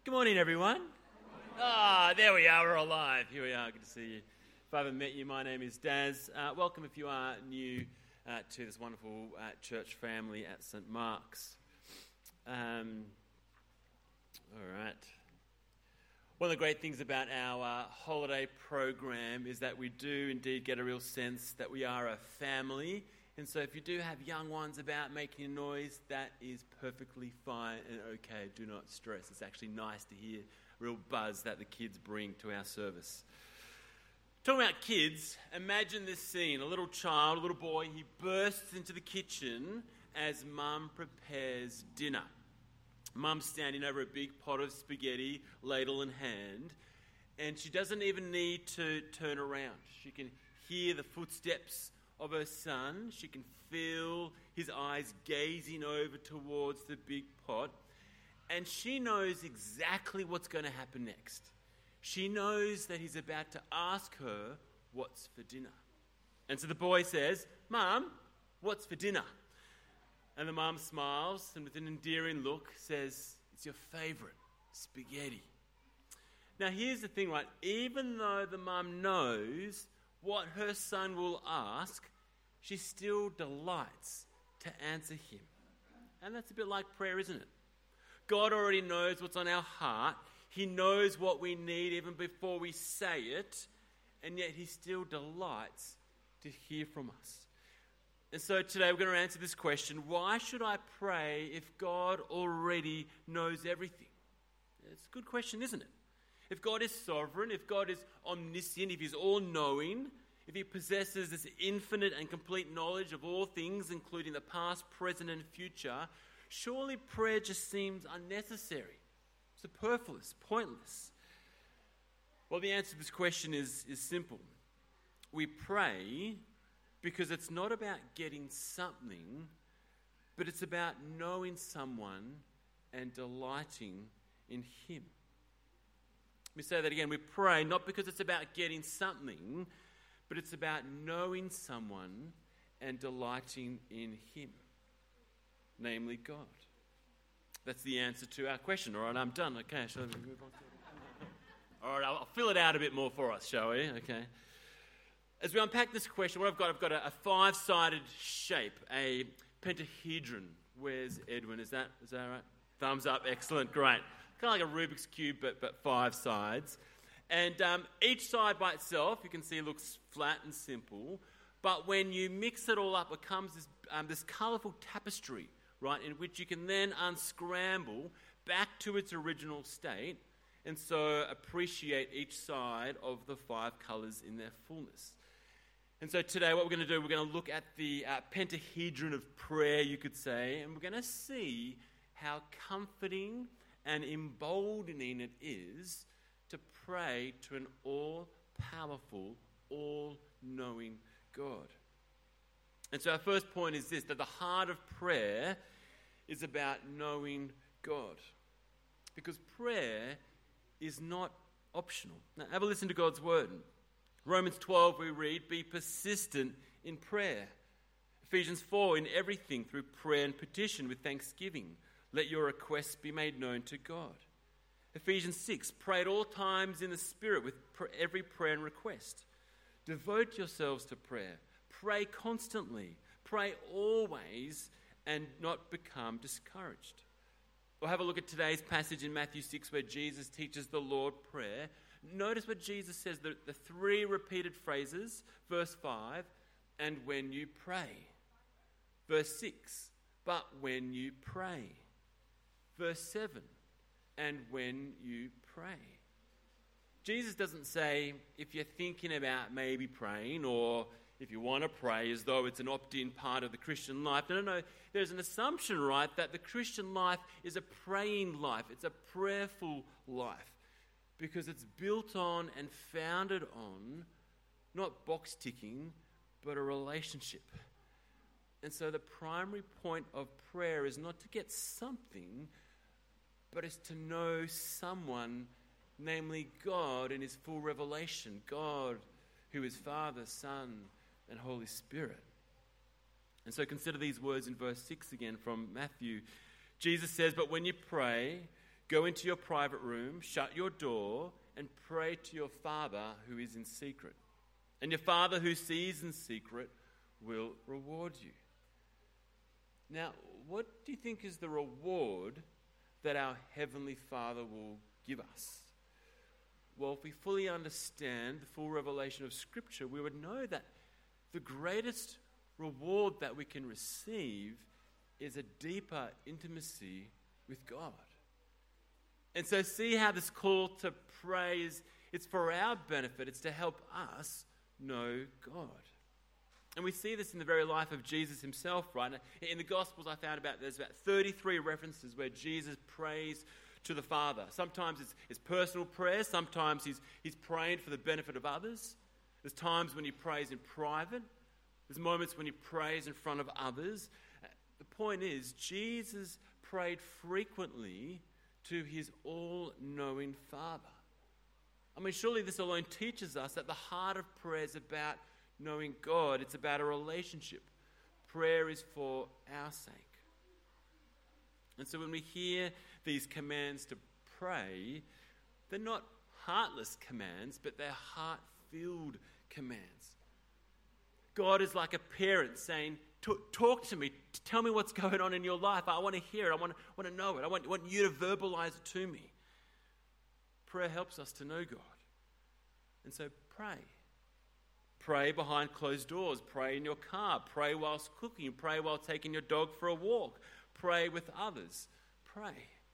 Good morning, everyone. There we are, we're alive. Here we are, good to see you. If I haven't met you, my name is Daz. Welcome if you are new to this wonderful church family at St. Mark's. All right. One of the great things about our holiday program is that we do indeed get a real sense that we are a family. And so if you do have young ones about making a noise, that is perfectly fine and okay. Do not stress. It's actually nice to hear real buzz that the kids bring to our service. Talking about kids, imagine this scene. A little child, a little boy, he bursts into the kitchen as Mum prepares dinner. Mum's standing over a big pot of spaghetti, ladle in hand, and she doesn't even need to turn around. She can hear the footsteps of her son. She can feel his eyes gazing over towards the big pot, and she knows exactly what's going to happen next. She knows that he's about to ask her what's for dinner. And so the boy says, "Mum, what's for dinner?" And the mum smiles and with an endearing look says, "It's your favourite, spaghetti." Now here's the thing, right? Even though the mum knows what her son will ask, she still delights to answer him. And that's a bit like prayer, isn't it? God already knows what's on our heart. He knows what we need even before we say it, and yet he still delights to hear from us. And so today we're going to answer this question: why should I pray if God already knows everything? It's a good question, isn't it? If God is sovereign, if God is omniscient, if he's all-knowing, if he possesses this infinite and complete knowledge of all things, including the past, present, and future, surely prayer just seems unnecessary, superfluous, pointless. Well, the answer to this question is simple. We pray because it's not about getting something, but it's about knowing someone and delighting in him. Let me say that again. We pray not because it's about getting something, but it's about knowing someone and delighting in him, namely God. That's the answer to our question. All right, I'm done. Okay, shall we move on? All right, I'll fill it out a bit more for us, shall we? Okay. As we unpack this question, what I've got a five-sided shape, a pentahedron. Where's Edwin? Is that right? Thumbs up. Excellent. Great. Kind of like a Rubik's Cube, but five sides. And each side by itself, you can see, looks flat and simple. But when you mix it all up, it becomes this colourful tapestry, right, in which you can then unscramble back to its original state and so appreciate each side of the five colours in their fullness. And so today what we're going to do, we're going to look at the pentahedron of prayer, you could say, and we're going to see how comforting and emboldening it is to pray to an all-powerful, all-knowing God. And so our first point is this, that the heart of prayer is about knowing God. Because prayer is not optional. Now, have a listen to God's word. Romans 12 we read, "Be persistent in prayer." Ephesians 4, "In everything through prayer and petition with thanksgiving, let your requests be made known to God." Ephesians 6, "Pray at all times in the Spirit with every prayer and request." Devote yourselves to prayer. Pray constantly. Pray always and not become discouraged. Or have a look at today's passage in Matthew 6 where Jesus teaches the Lord prayer. Notice what Jesus says, the three repeated phrases. Verse 5, "And when you pray." Verse 6, "But when you pray." Verse 7, "And when you pray." Jesus doesn't say, if you're thinking about maybe praying, or if you want to pray, as though it's an opt-in part of the Christian life. No. There's an assumption, right, that the Christian life is a praying life. It's a prayerful life. Because it's built on and founded on not box ticking, but a relationship. And so the primary point of prayer is not to get something, but it's to know someone, namely God in his full revelation. God who is Father, Son, and Holy Spirit. And so consider these words in verse 6 again from Matthew. Jesus says, "But when you pray, Go into your private room, shut your door, and pray to your Father who is in secret. And your Father who sees in secret will reward you. Now, what do you think is the reward that our Heavenly Father will give us? Well, if we fully understand the full revelation of Scripture, we would know that the greatest reward that we can receive is a deeper intimacy with God. And so see how this call to pray it's for our benefit. It's to help us know God. And we see this in the very life of Jesus himself, right? In the Gospels I found there's about 33 references where Jesus prays to the Father. Sometimes it's personal prayers. Sometimes he's praying for the benefit of others. There's times when he prays in private. There's moments when he prays in front of others. The point is, Jesus prayed frequently to his all-knowing Father. I mean, surely this alone teaches us that the heart of prayer is about knowing God. It's about a relationship. Prayer is for our sake. And so when we hear these commands to pray, they're not heartless commands, but they're heart-filled commands. God is like a parent saying, talk to me, tell me what's going on in your life. I want to hear it, I want to know it, I want you to verbalize it to me. Prayer helps us to know God. And so pray. Pray behind closed doors, pray in your car, pray whilst cooking, pray while taking your dog for a walk, pray with others. Pray.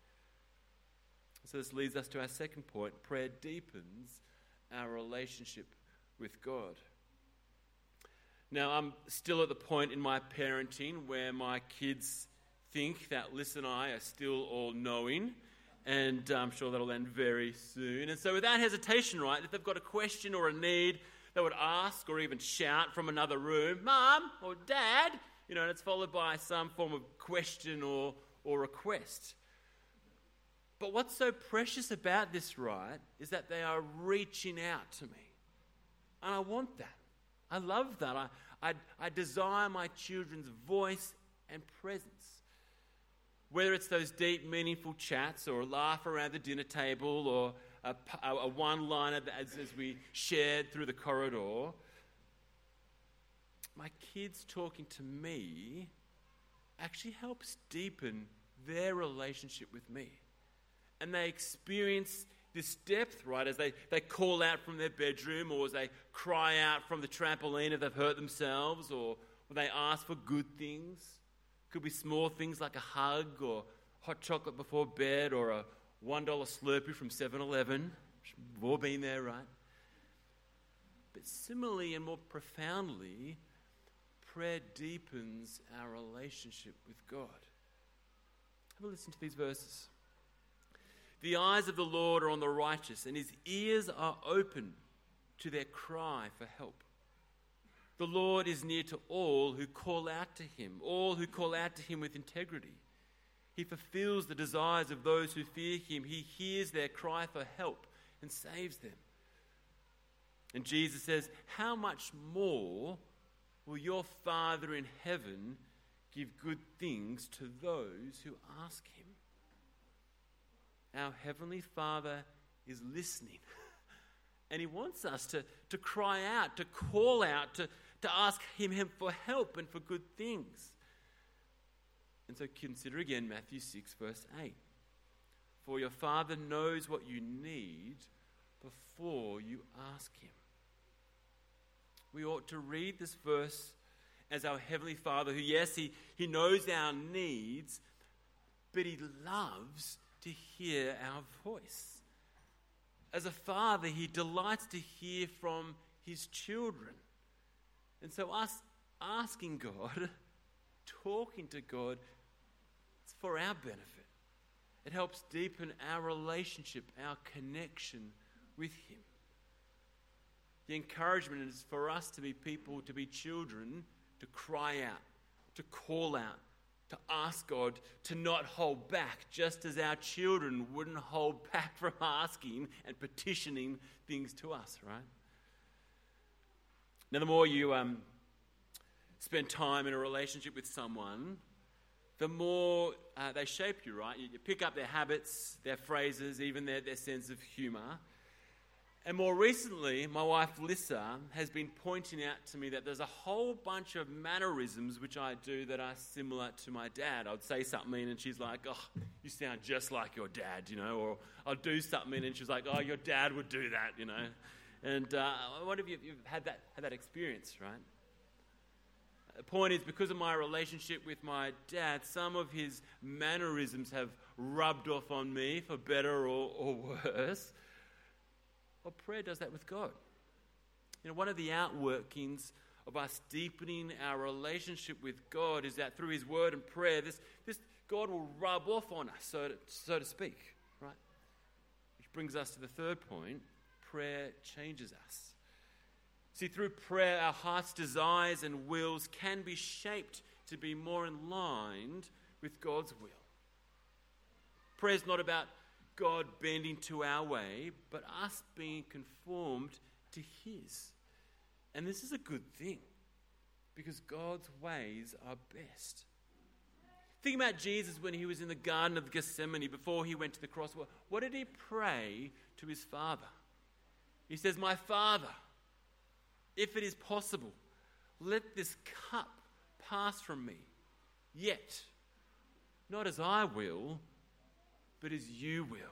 So this leads us to our second point. Prayer deepens our relationship with God. Now, I'm still at the point in my parenting where my kids think that Liz and I are still all-knowing, and I'm sure that'll end very soon. And so without hesitation, right, if they've got a question or a need, they would ask or even shout from another room, "Mum," or "Dad," and it's followed by some form of question or request. But what's so precious about this, right, is that they are reaching out to me. And I want that. I love that. I desire my children's voice and presence. Whether it's those deep, meaningful chats or a laugh around the dinner table or a one-liner as we shared through the corridor, my kids talking to me actually helps deepen their relationship with me. And they experience this depth, right, as they call out from their bedroom or as they cry out from the trampoline if they've hurt themselves or they ask for good things. Could be small things like a hug or hot chocolate before bed or a $1 Slurpee from 7-Eleven. We've all been there, right? But similarly and more profoundly, prayer deepens our relationship with God. Have a listen to these verses. The eyes of the Lord are on the righteous, and his ears are open to their cry for help. The Lord is near to all who call out to him, all who call out to him with integrity. He fulfills the desires of those who fear him. He hears their cry for help and saves them. And Jesus says, how much more will your Father in heaven give good things to those who ask him? Our Heavenly Father is listening. And he wants us to cry out, to call out, to ask him for help and for good things. And so consider again Matthew 6, verse 8. For your Father knows what you need before you ask him. We ought to read this verse as our Heavenly Father, who, yes, he knows our needs, but he loves to hear our voice. As a father, he delights to hear from his children. And so us asking God, talking to God, it's for our benefit. It helps deepen our relationship, our connection with him. The encouragement is for us to be people, to be children, to cry out, to call out, to ask God to not hold back, just as our children wouldn't hold back from asking and petitioning things to us, right? Now, the more you spend time in a relationship with someone, the more they shape you, right? You pick up their habits, their phrases, even their sense of humour. And more recently, my wife Lissa has been pointing out to me that there's a whole bunch of mannerisms which I do that are similar to my dad. I'd say something and she's like, oh, you sound just like your dad, or I'll do something and she's like, oh, your dad would do that, And I wonder if you've had that experience, right? The point is, because of my relationship with my dad, some of his mannerisms have rubbed off on me for better or worse. Well, prayer does that with God. One of the outworkings of us deepening our relationship with God is that through His Word and prayer, this God will rub off on us, so to speak, right? Which brings us to the third point: prayer changes us. See, through prayer, our heart's desires and wills can be shaped to be more in line with God's will. Prayer is not about God bending to our way, but us being conformed to His. And this is a good thing, because God's ways are best. Think about Jesus when He was in the Garden of Gethsemane before He went to the cross. What did He pray to His Father? He says, "My Father, if it is possible, let this cup pass from me. Yet, not as I will, but as you will."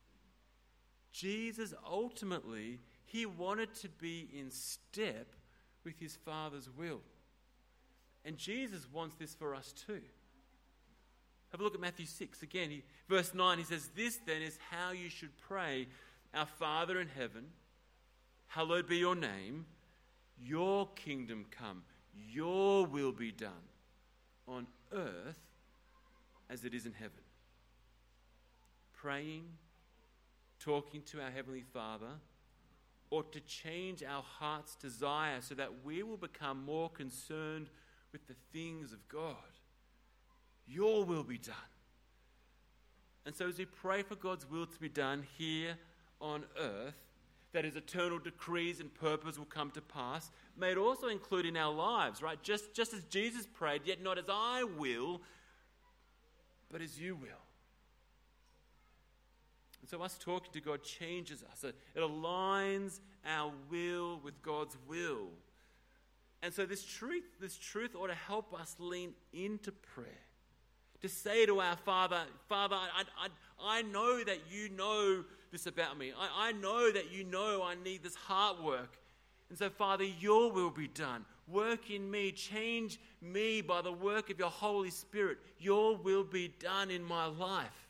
Jesus ultimately, He wanted to be in step with His Father's will. And Jesus wants this for us too. Have a look at Matthew 6. Again, verse 9, He says, "This then is how you should pray. Our Father in heaven, hallowed be your name. Your kingdom come. Your will be done on earth as it is in heaven." Praying, talking to our Heavenly Father ought to change our heart's desire so that we will become more concerned with the things of God. Your will be done. And so as we pray for God's will to be done here on earth, that His eternal decrees and purpose will come to pass, may it also include in our lives, right? Just as Jesus prayed, "Yet not as I will, but as you will." And so us talking to God changes us. It aligns our will with God's will. And so this truth ought to help us lean into prayer. To say to our Father, "Father, I know that you know this about me. I know that you know I need this heart work. And so, Father, your will be done. Work in me. Change me by the work of your Holy Spirit. Your will be done in my life."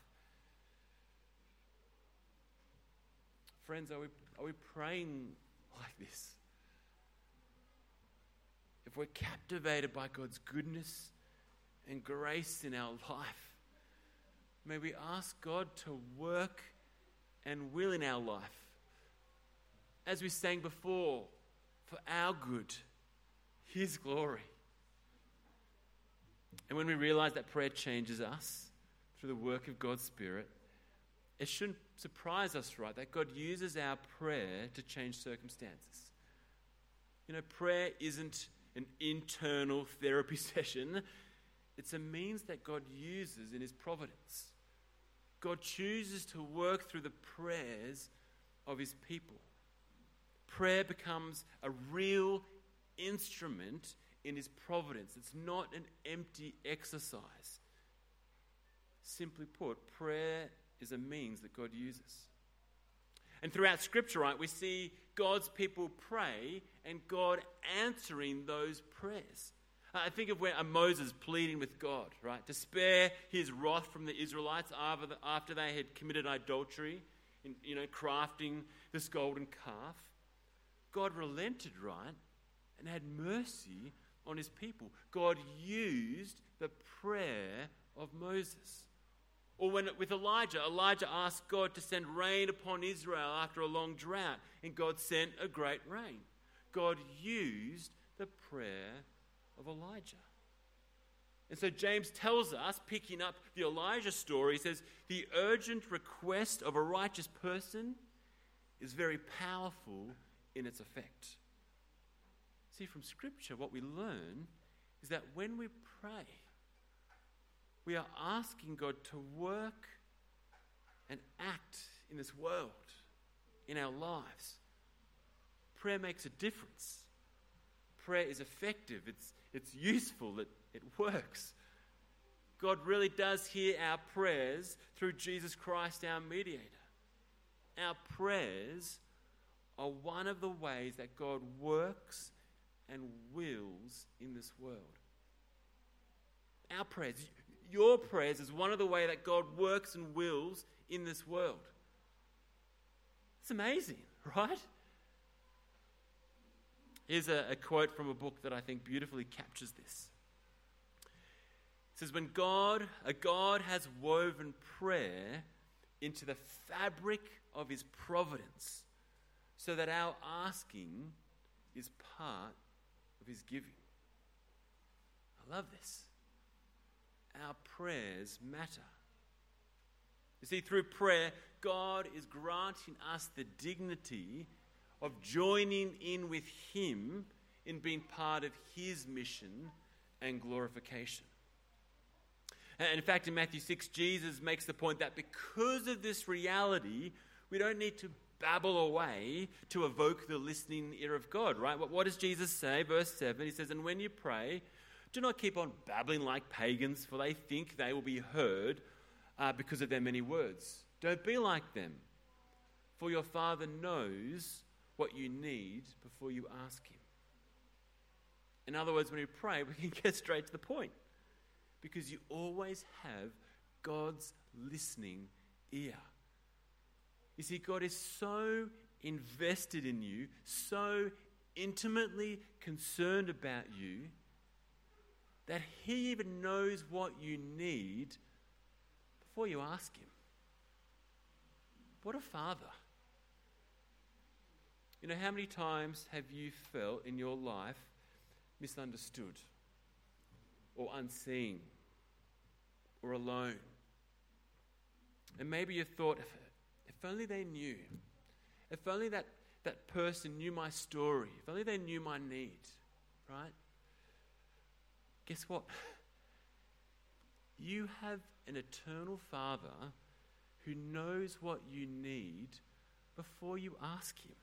Friends, are we praying like this? If we're captivated by God's goodness and grace in our life, may we ask God to work and will in our life, as we sang before, for our good, His glory. And when we realize that prayer changes us through the work of God's Spirit, it shouldn't surprise us, right, that God uses our prayer to change circumstances. Prayer isn't an internal therapy session. It's a means that God uses in His providence. God chooses to work through the prayers of His people. Prayer becomes a real instrument in His providence. It's not an empty exercise. Simply put, prayer is a means that God uses. And throughout Scripture, right, we see God's people pray and God answering those prayers. I think of where Moses pleading with God, right, to spare his wrath from the Israelites after they had committed adultery, crafting this golden calf. God relented, right, and had mercy on His people. God used the prayer of Moses. Or when with Elijah asked God to send rain upon Israel after a long drought, and God sent a great rain. God used the prayer of Elijah. And so James tells us, picking up the Elijah story, he says, the urgent request of a righteous person is very powerful in its effect. See, from Scripture, what we learn is that when we pray, we are asking God to work and act in this world, in our lives. Prayer makes a difference. Prayer is effective. It's useful. It works. God really does hear our prayers through Jesus Christ, our mediator. Our prayers are one of the ways that God works and wills in this world. Our prayers, your prayers, is one of the ways that God works and wills in this world. It's amazing, right? Here's a quote from a book that I think beautifully captures this. It says, when God has woven prayer into the fabric of his providence, so that our asking is part of his giving. I love this. Our prayers matter. You see, through prayer, God is granting us the dignity of joining in with him in being part of his mission and glorification. And in fact, in Matthew 6, Jesus makes the point that because of this reality, we don't need to babble away to evoke the listening ear of God, right? What does Jesus say? Verse 7, he says, and when you pray, do not keep on babbling like pagans, for they think they will be heard because of their many words. Don't be like them, for your Father knows what you need before you ask him. In other words, when we pray, we can get straight to the point, because you always have God's listening ear. You see, God is so invested in you, so intimately concerned about you, that he even knows what you need before you ask him. What a father. You know, how many times have you felt in your life misunderstood or unseen or alone? And maybe you thought, if only they knew, if only that person knew my story, if only they knew my need, right? Guess what? You have an eternal Father who knows what you need before you ask him.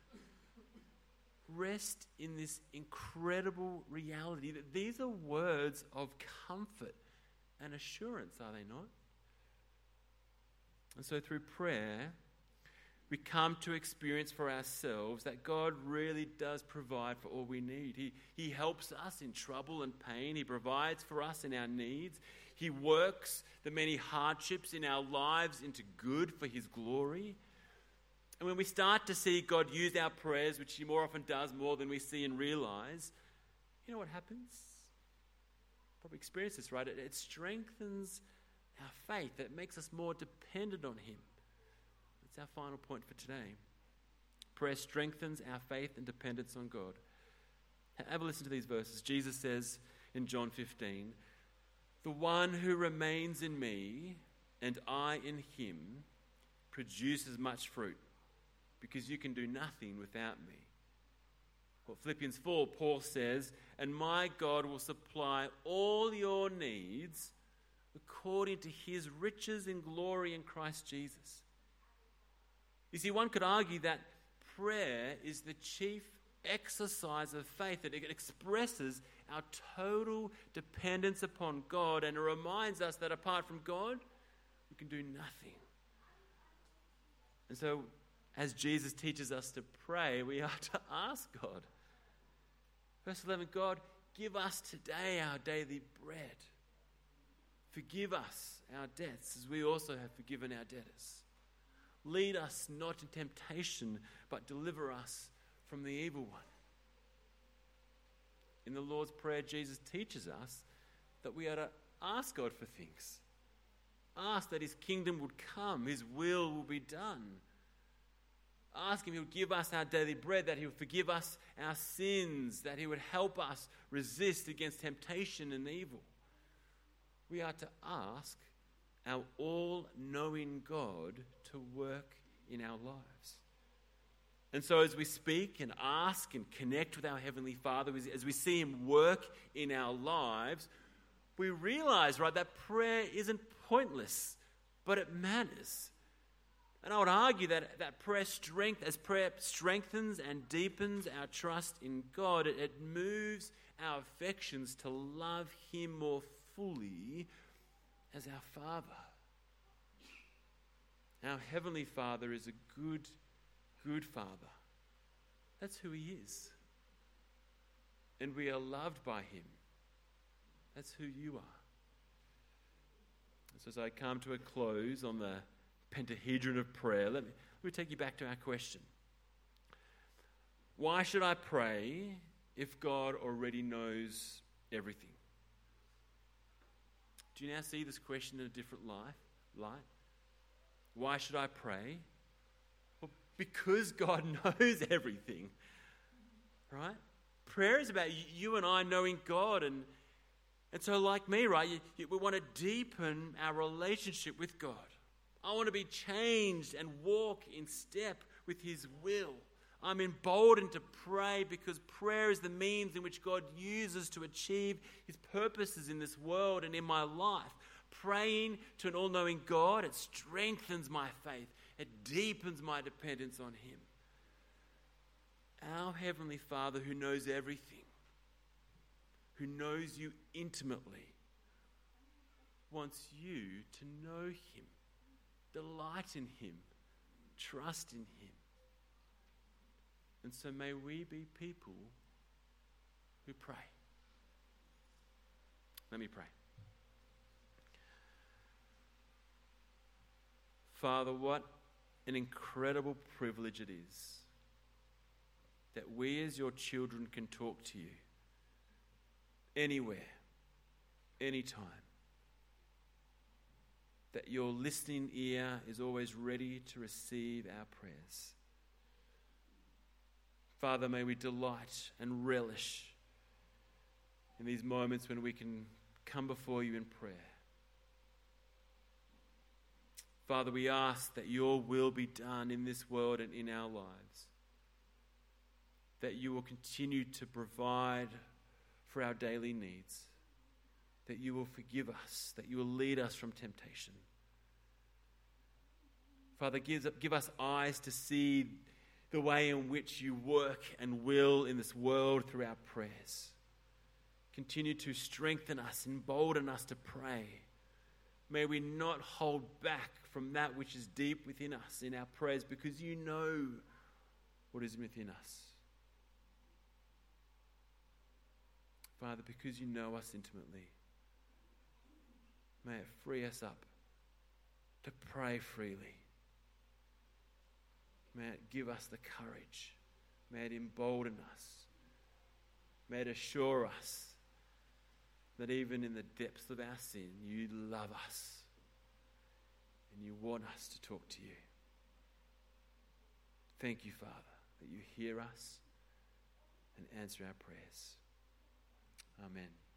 Rest in this incredible reality that these are words of comfort and assurance, are they not? And so through prayer, we come to experience for ourselves that God really does provide for all we need. He helps us in trouble and pain. He provides for us in our needs. He works the many hardships in our lives into good for his glory. And when we start to see God use our prayers, which he more often does more than we see and realize, you know what happens? Probably experience this, right? It strengthens our faith. It makes us more dependent on him. That's our final point for today. Prayer strengthens our faith and dependence on God. Have a listen to these verses. Jesus says in John 15, the one who remains in me and I in him produces much fruit, because you can do nothing without me. Well, Philippians 4, Paul says, and my God will supply all your needs according to his riches in glory in Christ Jesus. You see, one could argue that prayer is the chief exercise of faith, that it expresses our total dependence upon God, and it reminds us that apart from God, we can do nothing. And so, as Jesus teaches us to pray, we are to ask God. Verse 11, God, give us today our daily bread. Forgive us our debts as we also have forgiven our debtors. Lead us not in temptation, but deliver us from the evil one. In the Lord's Prayer, Jesus teaches us that we are to ask God for things. Ask that his kingdom would come, his will be done. Ask him, he would give us our daily bread, that he would forgive us our sins, that he would help us resist against temptation and evil. We are to ask our all-knowing God to work in our lives. And so as we speak and ask and connect with our Heavenly Father, as we see him work in our lives, we realize, right, that prayer isn't pointless, but it matters. And I would argue that prayer strengthens and deepens our trust in God. It moves our affections to love Him more fully as our Father. Our Heavenly Father is a good, good Father. That's who He is. And we are loved by Him. That's who you are. So as I come to a close on the pentahedron of prayer, let me take you back to our question. Why should I pray if God already knows everything? Do you now see this question in a different light? Why should I pray? Well, because God knows everything, right? Prayer is about you and I knowing God, and so like me, right, we want to deepen our relationship with God. I want to be changed and walk in step with His will. I'm emboldened to pray because prayer is the means in which God uses to achieve His purposes in this world and in my life. Praying to an all-knowing God, it strengthens my faith. It deepens my dependence on Him. Our Heavenly Father who knows everything, who knows you intimately, wants you to know Him, delight in Him, trust in Him. And so may we be people who pray. Let me pray. Father, what an incredible privilege it is that we as your children can talk to you anywhere, anytime. That your listening ear is always ready to receive our prayers. Father, may we delight and relish in these moments when we can come before you in prayer. Father, we ask that your will be done in this world and in our lives. That you will continue to provide for our daily needs. That you will forgive us. That you will lead us from temptation. Father, give us eyes to see the way in which you work and will in this world through our prayers. Continue to strengthen us, embolden us to pray. May we not hold back from that which is deep within us in our prayers, because you know what is within us. Father, because you know us intimately, may it free us up to pray freely. May it give us the courage. May it embolden us. May it assure us that even in the depths of our sin, you love us and you want us to talk to you. Thank you, Father, that you hear us and answer our prayers. Amen.